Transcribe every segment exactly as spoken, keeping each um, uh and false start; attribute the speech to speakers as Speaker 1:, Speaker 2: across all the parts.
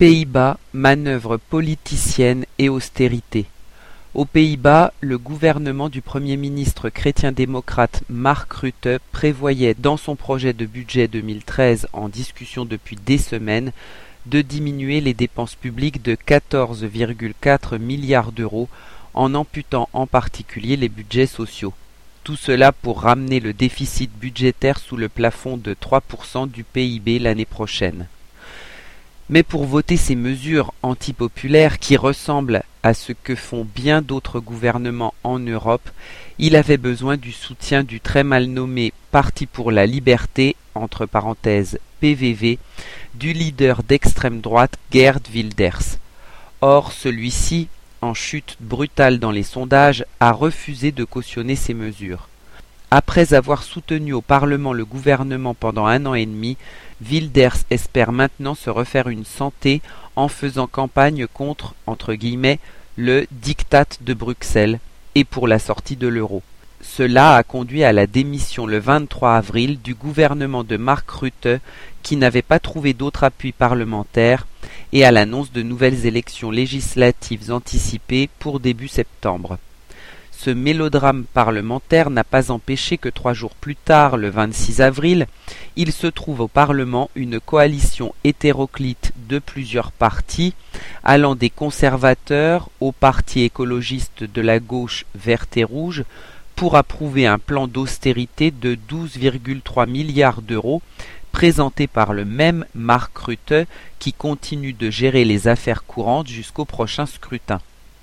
Speaker 1: Pays-Bas, manœuvre politicienne et austérité. Aux Pays-Bas, le gouvernement du Premier ministre chrétien-démocrate Mark Rutte prévoyait dans son projet de budget deux mille treize en discussion depuis des semaines de diminuer les dépenses publiques de quatorze virgule quatre milliards d'euros en amputant en particulier les budgets sociaux. Tout cela pour ramener le déficit budgétaire sous le plafond de trois pour cent du P I B l'année prochaine. Mais pour voter ces mesures antipopulaires qui ressemblent à ce que font bien d'autres gouvernements en Europe, il avait besoin du soutien du très mal nommé Parti pour la liberté, entre parenthèses P V V, du leader d'extrême droite Geert Wilders. Or, celui-ci, en chute brutale dans les sondages, a refusé de cautionner ces mesures. Après avoir soutenu au Parlement le gouvernement pendant un an et demi, Wilders espère maintenant se refaire une santé en faisant campagne contre, entre guillemets, le diktat de Bruxelles et pour la sortie de l'euro. Cela a conduit à la démission le vingt-trois avril du gouvernement de Mark Rutte qui n'avait pas trouvé d'autre appui parlementaire et à l'annonce de nouvelles élections législatives anticipées pour début septembre. Ce mélodrame parlementaire n'a pas empêché que trois jours plus tard, le vingt-six avril, il se trouve au Parlement une coalition hétéroclite de plusieurs partis, allant des conservateurs au parti écologiste de la gauche verte et rouge, pour approuver un plan d'austérité de douze virgule trois milliards d'euros, présenté par le même Mark Rutte qui continue de gérer les affaires courantes jusqu'au prochain scrutin.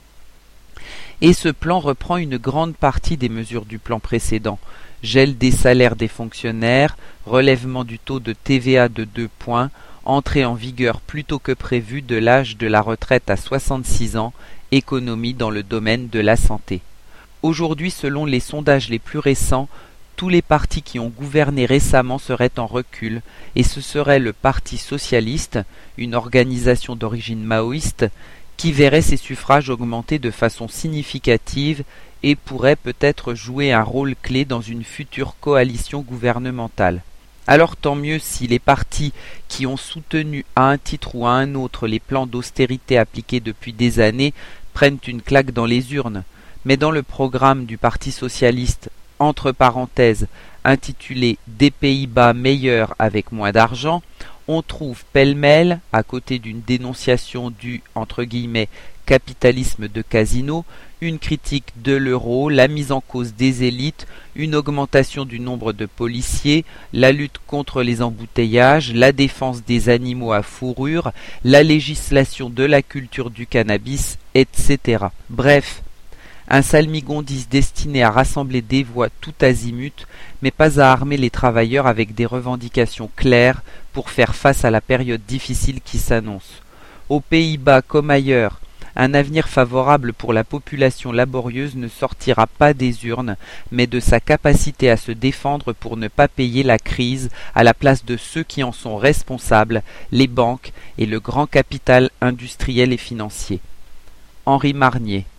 Speaker 1: Et ce plan reprend une grande partie des mesures du plan précédent. Gel des salaires des fonctionnaires, relèvement du taux de T V A de deux points, entrée en vigueur plus tôt que prévu de l'âge de la retraite à soixante-six ans, économie dans le domaine de la santé. Aujourd'hui, selon les sondages les plus récents, tous les partis qui ont gouverné récemment seraient en recul, et ce serait le Parti socialiste, une organisation d'origine maoïste, qui verrait ses suffrages augmenter de façon significative et pourrait peut-être jouer un rôle clé dans une future coalition gouvernementale. Alors tant mieux si les partis qui ont soutenu à un titre ou à un autre les plans d'austérité appliqués depuis des années prennent une claque dans les urnes, mais dans le programme du Parti socialiste, entre parenthèses, intitulé « Des Pays-Bas meilleurs avec moins d'argent », on trouve pêle-mêle, à côté d'une dénonciation du entre guillemets capitalisme de casino, une critique de l'euro, la mise en cause des élites, une augmentation du nombre de policiers, la lutte contre les embouteillages, la défense des animaux à fourrure, la législation de la culture du cannabis, et cetera. Bref, un salmigondis destiné à rassembler des voix tout azimut, mais pas à armer les travailleurs avec des revendications claires pour faire face à la période difficile qui s'annonce. Aux Pays-Bas comme ailleurs, un avenir favorable pour la population laborieuse ne sortira pas des urnes, mais de sa capacité à se défendre pour ne pas payer la crise à la place de ceux qui en sont responsables, les banques et le grand capital industriel et financier. Henri Marnier.